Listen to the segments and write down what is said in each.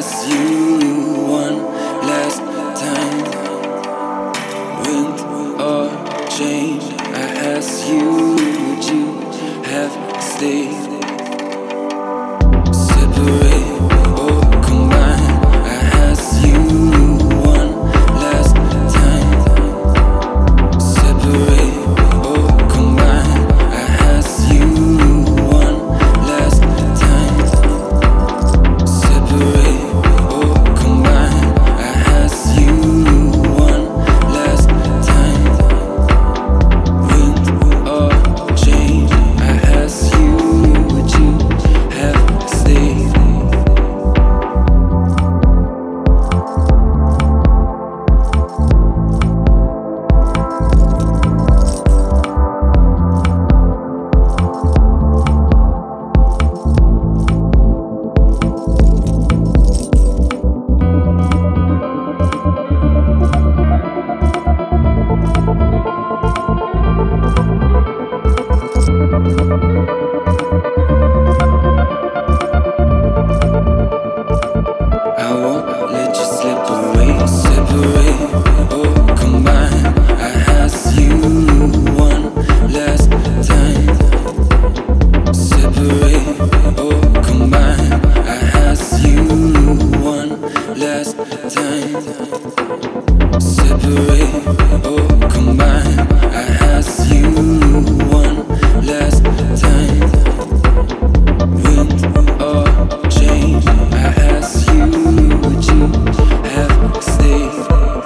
ask you one last time, wind or change. I ask you, would you have stayed? Separate or combine? I ask you one last time. Separate or combine? I ask you one last time. Separate or combine? I ask you one last time. Wind or change? I ask you, would you have stayed? I won't let you slip away. Separate or combine? I ask you one last time. Separate or combine? I ask you one last time. Separate or combine? I ask you one last time. Wind or change? I ask you, would you have stayed?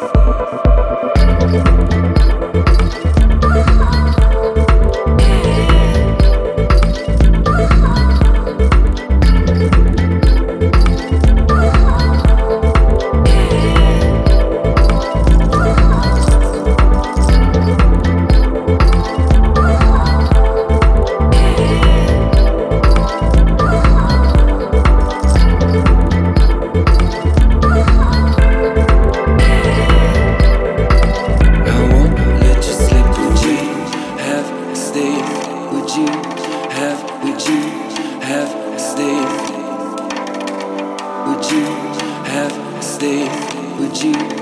Would you have stayed? Would you have stayed? Would you